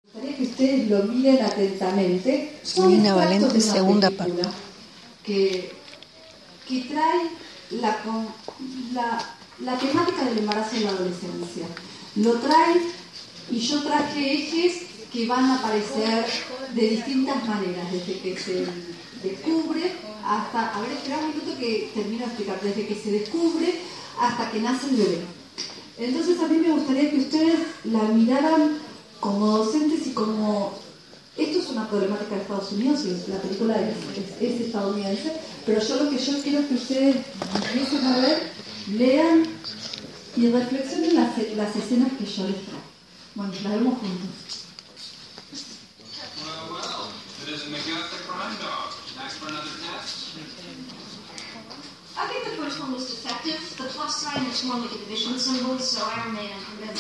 Gustaría que ustedes lo miren atentamente. Son Nina extractos Valente, de una segunda película parte. que trae la temática del embarazo en la adolescencia. Lo trae y yo traje ejes que van a aparecer de distintas maneras, desde que se descubre hasta, a ver, espera un minuto que termino de explicar, desde que se descubre hasta que nace el bebé. Entonces a mí me gustaría que ustedes la miraran como docentes y como... Esto es una problemática de Estados Unidos y la película es estadounidense, pero lo que yo quiero es que ustedes empiecen a ver, lean y reflexionen las escenas que yo les traigo. Bueno, las vemos juntos. Well, it doesn't make you like the crime dog. Ask for another test? I think the first one was defective. The plus sign is more like a division symbol, so I remain unconvinced.